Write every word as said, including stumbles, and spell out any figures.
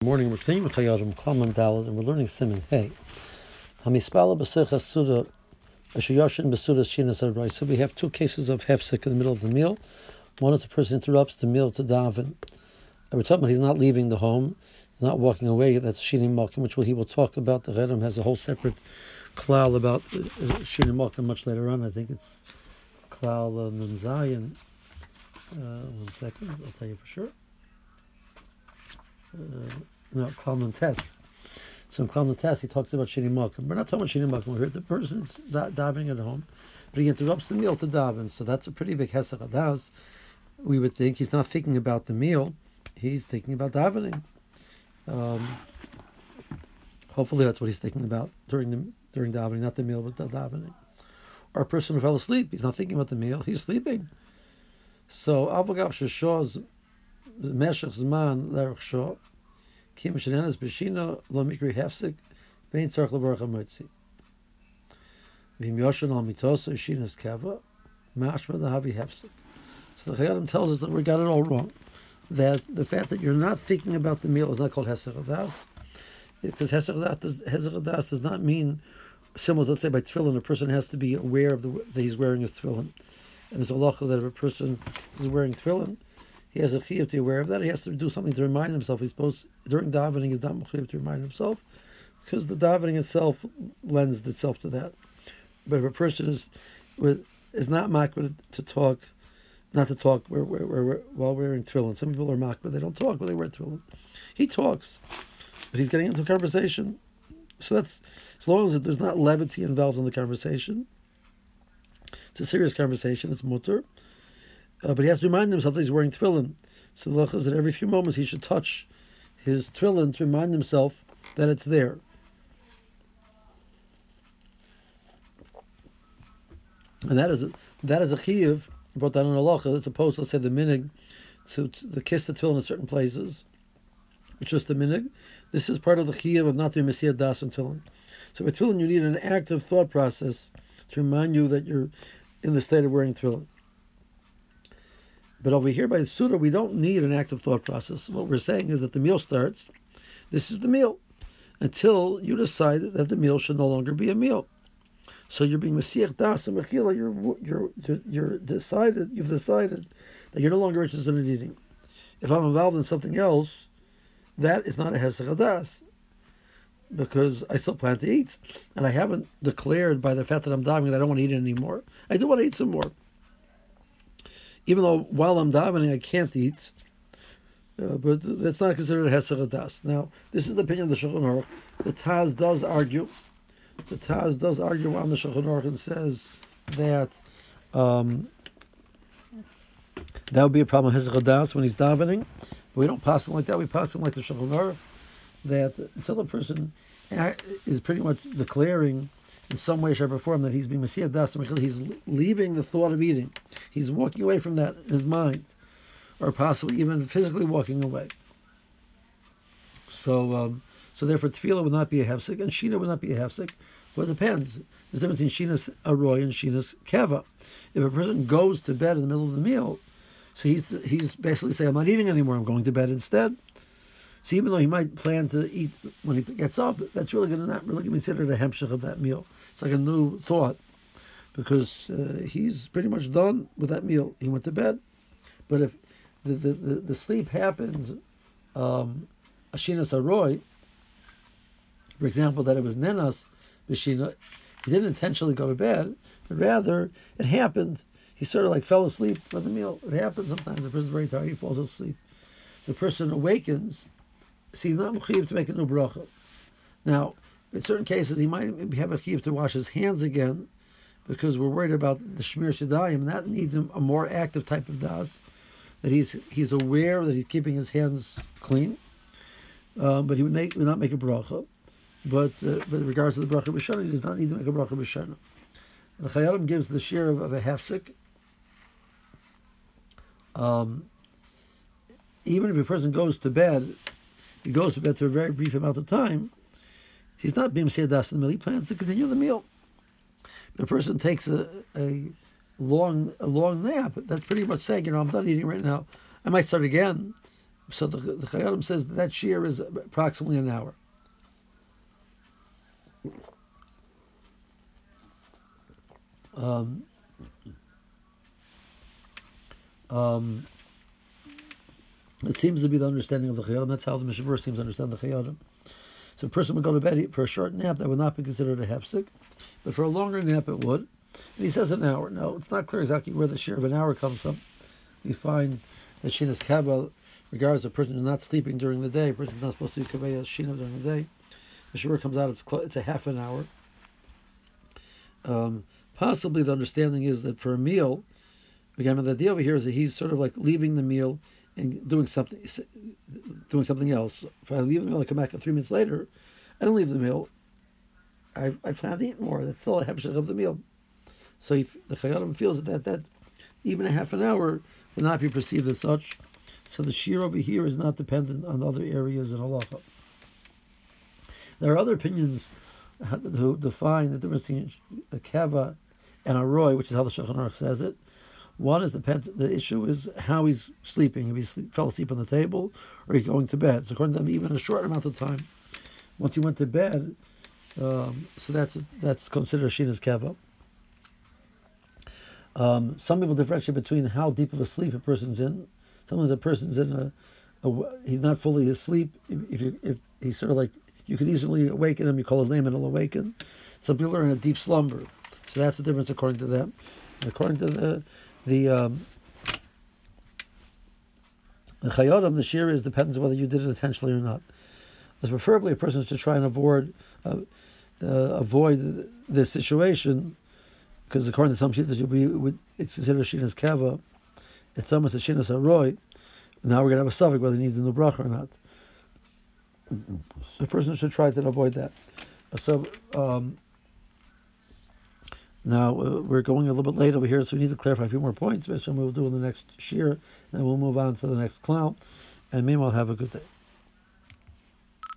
Morning, we're continuing with Chayadim, Kalman Dalad, and we're learning Simon Hey. Hamispala b'secha suda, ashayoshin b'suda shinas aray. So we have two cases of hefsek in the middle of the meal. One is the person interrupts the meal to daven. And we're talking about he's not leaving the home, he's not walking away. That's shinim malkim, which he will talk about. The Redam has a whole separate klal about uh, shinim malkim much later on. I think it's klal uh, nun zayin. Uh, one second, I'll tell you for sure. Uh, no, Kalman Tess. So in Kalman Tess, he talks about Shini Malkim. We're not talking about Shini Malkim. We're the person's da- davening at home, but he interrupts the meal to daven. So that's a pretty big hesach adas. We would think he's not thinking about the meal; he's thinking about davening. Um, hopefully, that's what he's thinking about during the during davening, not the meal, but the davening. Or a person who fell asleep; he's not thinking about the meal; he's sleeping. So avogab sheshos meshach zman lerach shor. Kim shenenas b'shina lo mikri hefsek bein tzarich levarach hamotzi. V'im yoshan al mitoso shinas keva mashma lahavi hefsek. So the Chayadim tells us that we got it all wrong. That the fact that you're not thinking about the meal is not called hesach hadas, because hesach hadas does, hesach hadas does not mean similar. Let's say by tefillin, a person has to be aware of the that he's wearing his tefillin, and there's a lacha that if a person is wearing tefillin, he has a chiyuv to be aware of that. He has to do something to remind himself. He's supposed during davening he's not chiyuv to remind himself, because the davening itself lends itself to that. But if a person is with is not makbid to talk, not to talk where, where, where, while wearing tefillin. Some people are makbid, they don't talk when they wear tefillin. He talks, but he's getting into a conversation. So that's as long as there's not levity involved in the conversation. It's a serious conversation. It's mutter. Uh, but he has to remind himself that he's wearing tefillin. So the lacha is that every few moments he should touch his tefillin to remind himself that it's there. And that is a, that is a chiyuv brought down in a lacha, as opposed to, let's say, the minig to, to the kiss the tefillin in certain places. It's just the minig. This is part of the chiyuv of not to be mesiyah das and tefillin. So with tefillin, you need an active thought process to remind you that you're in the state of wearing tefillin. But over here by the Suda, we don't need an active thought process. What we're saying is that the meal starts, this is the meal, until you decide that the meal should no longer be a meal. So you're being Mesiach Das and Mechila, you're, you're, you're decided, you've decided that you're no longer interested in eating. If I'm involved in something else, that is not a Hesach Das, because I still plan to eat. And I haven't declared by the fact that I'm davening that I don't want to eat it anymore. I do want to eat some more. Even though while I'm davening I can't eat, uh, but that's not considered a hesach hadas. Now, this is the opinion of the Shulchan Aruch. The Taz does argue. The Taz does argue on the Shulchan Aruch and says that um, that would be a problem with hesach hadas when he's davening. We don't pass him like that. We pass him like the Shulchan Aruch, that until a person is pretty much declaring in some way, shape, or form that he's being Mesiach Das, he's leaving the thought of eating. He's walking away from that in his mind, or possibly even physically walking away. So, um, so therefore, tefillah would not be a hefsek, and shina would not be a hefsek. But it depends. There's a difference between shinas aroy and shinas keva. If a person goes to bed in the middle of the meal, so he's he's basically saying, "I'm not eating anymore. I'm going to bed instead." So even though he might plan to eat when he gets up, that's really going to not really be considered a hemshech of that meal. It's like a new thought, because uh, he's pretty much done with that meal. He went to bed. But if the the, the, the sleep happens, um, ashinas aroy, for example, that it was nenas b'shina, he didn't intentionally go to bed, but rather it happened. He sort of like fell asleep for the meal. It happens sometimes. The person's very tired, he falls asleep. The person awakens. So he's not mechuyev to make a new bracha. Now, in certain cases, he might have a chiyuv to wash his hands again, because we're worried about the shmir shadayim, and that needs a, a more active type of das, that he's he's aware that he's keeping his hands clean, uh, but he would make would not make a bracha. But uh, but in regards to the bracha b'shana, he does not need to make a bracha b'shana. The Chayadim gives the share of, of a hefsek. Um, even if a person goes to bed, he goes to bed for a very brief amount of time, he's not being Mesiach Das in the meal. He plans to continue the meal. But a person takes a, a long a long nap, that's pretty much saying, you know, I'm done eating right now. I might start again, So the, the Chayyim says that, that shear is approximately an hour. Um, um, it seems to be the understanding of the Chayyim. That's how the Mishavur seems to understand the Chayyim. So a person would go to bed for a short nap, that would not be considered a hefsek, but for a longer nap it would. And he says an hour. No, it's not clear exactly where the share of an hour comes from. We find that Shinas Kava regards a person who's not sleeping during the day, a person who's not supposed to be Kaveh Shina during the day. The share comes out, it's, close, it's a half an hour. Um, possibly the understanding is that for a meal, again, the idea over here is that he's sort of like leaving the meal and doing something doing something else. If I leave the meal and come back three minutes later, I don't leave the meal, I, I plan to eat more. That's still a hemshech of the meal. So if the Chayyim feels that, that that even a half an hour will not be perceived as such. So the shear over here is not dependent on other areas in halacha. There are other opinions who define the difference between a kava and a roy, which is how the Shulchan Aruch says it. One is the the issue is how he's sleeping. If he sleep, fell asleep on the table, or he's going to bed. So according to them, even a short amount of time, once he went to bed, um, so that's that's considered Shinas kava. Um, some people differentiate between how deep of a sleep a person's in. Sometimes a person's in a, a he's not fully asleep. If, if you if he's sort of like, you can easily awaken him. You call his name and he'll awaken. Some people are in a deep slumber. So that's the difference according to them. And according to the the um, the Chayyim, the shear is depends on whether you did it intentionally or not. As preferably, a person should try and avoid uh, uh, avoid this situation, because according to some shittas, you'll be with, it's considered shinas kava. It's almost a shinas haroy. Now we're going to have a suffix whether he needs a new bracha or not. So a person should try to avoid that. So um, now uh, we're going a little bit late over here, so we need to clarify a few more points, which we'll do in the next shir, and then we'll move on to the next clown. And meanwhile, have a good day.